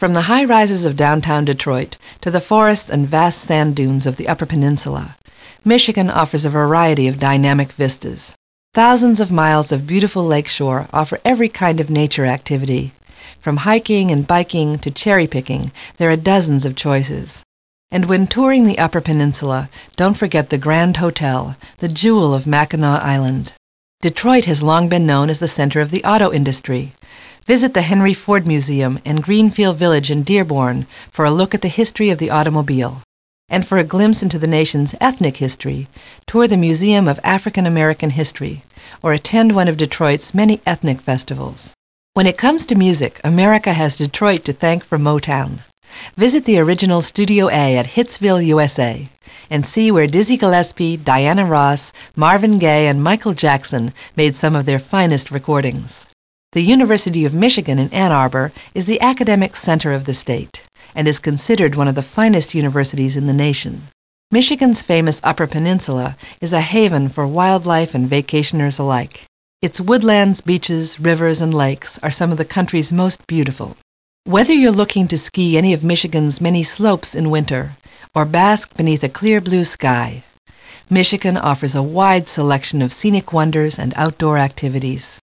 From the high rises of downtown Detroit to the forests and vast sand dunes of the Upper Peninsula, Michigan offers a variety of dynamic vistas. Thousands of miles of beautiful lakeshore offer every kind of nature activity. From hiking and biking to cherry picking, there are dozens of choices. And when touring the Upper Peninsula, don't forget the Grand Hotel, the jewel of Mackinac Island. Detroit has long been known as the center of the auto industry. Visit the Henry Ford Museum and Greenfield Village in Dearborn for a look at the history of the automobile. And for a glimpse into the nation's ethnic history, tour the Museum of African American History or attend one of Detroit's many ethnic festivals. When it comes to music, America has Detroit to thank for Motown. Visit the original Studio A at Hitsville, USA, and see where Dizzy Gillespie, Diana Ross, Marvin Gaye, and Michael Jackson made some of their finest recordings. The University of Michigan in Ann Arbor is the academic center of the state and is considered one of the finest universities in the nation. Michigan's famous Upper Peninsula is a haven for wildlife and vacationers alike. Its woodlands, beaches, rivers, and lakes are some of the country's most beautiful. Whether you're looking to ski any of Michigan's many slopes in winter or bask beneath a clear blue sky, Michigan offers a wide selection of scenic wonders and outdoor activities.